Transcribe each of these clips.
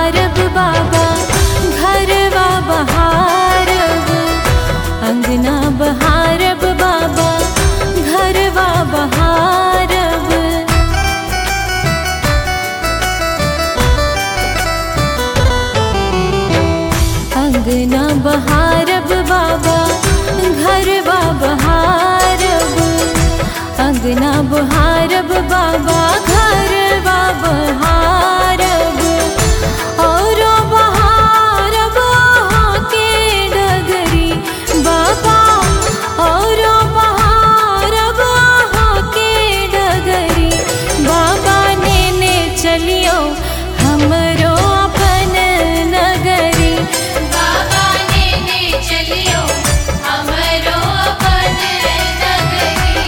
बहारब बाबा घरवा बहारब, अंगना बहारब बाबा घरवा बहारब। अंगना बहारब बाबा घरवा बहारब, अंगना बहारब बाबा घरवा बहारब। औरो बहारब आहाँ के डगरी बाबा, औरो बहारब आहाँ के डगरी बाबा। नेने चलियो हमरो अपन नगरी बाबा नेने चलियो हमरो अपन नगरी।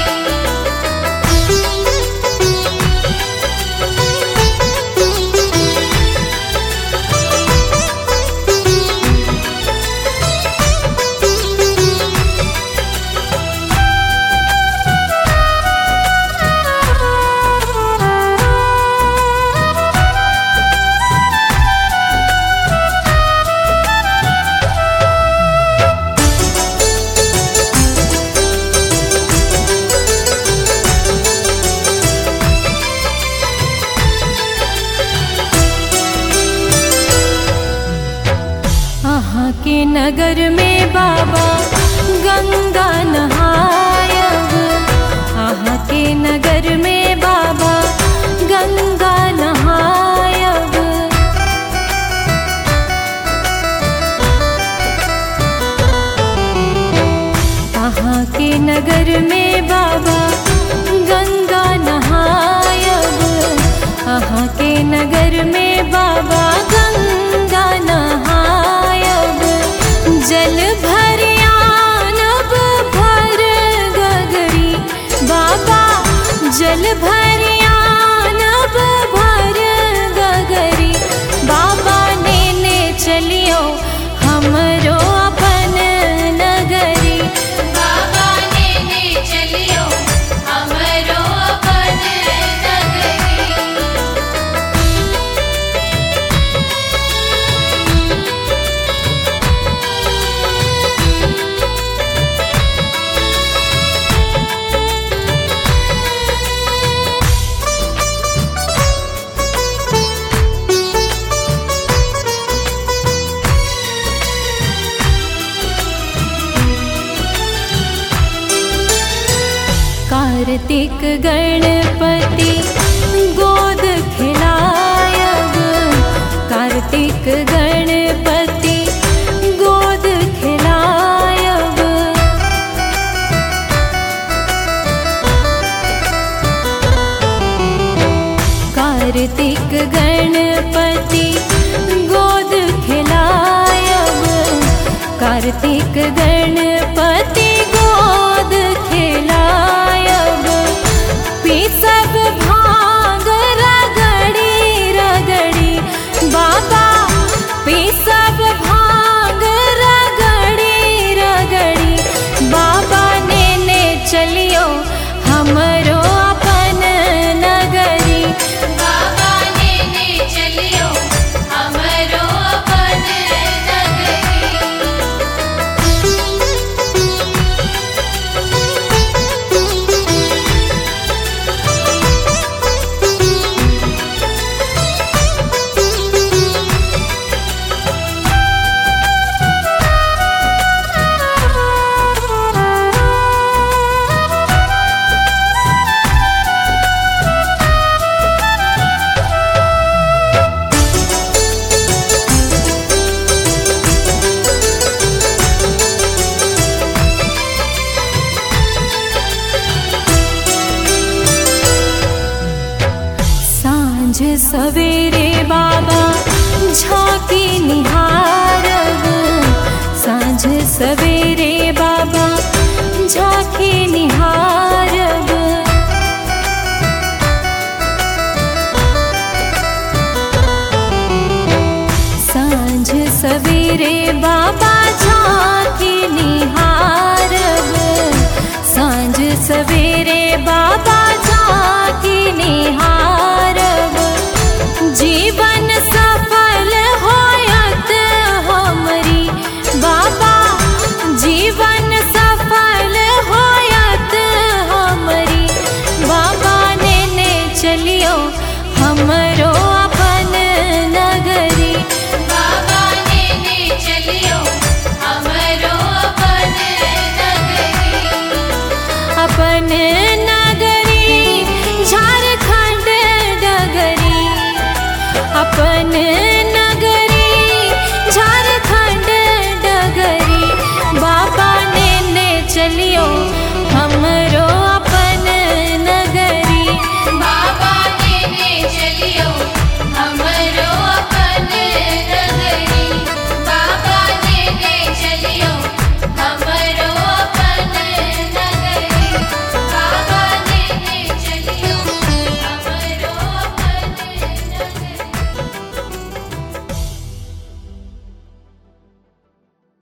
आहाँ के नगर में बाबा गंगा नहायब, आहाँ के नगर में बाबा गंगा नहायब। आहाँ के नगर में बाबा गंगा नहायब, आहाँ के नगर में बाबा गंगा नहायब। जल भरियानब भर गगरी बाबा, जल भरियानब भर गगरी बाबा। नेने चलियो हमरो अपन नगरी बाबा नेने चलियो हमरो अपन नगरी। कार्तिक गणपति गोद खिलायब, कार्तिक गणपति गोद खिलायब। कार्तिक गणपति गोद खिलायब, कार्तिक गणपति गोद खिलायब। पीसब भांग रगड़ी रगड़ी बाबा, पीसब भांग रगड़ी रगड़ी बाबा। नेने चलियो हमरो अपन नगरी बाबा नेने चलियो हमरो अपन नगरी। सांझ सवेरे बाबा झांकी निहारब, सांझ सवेरे बाबा झांकी निहारब। सांझ सवेरे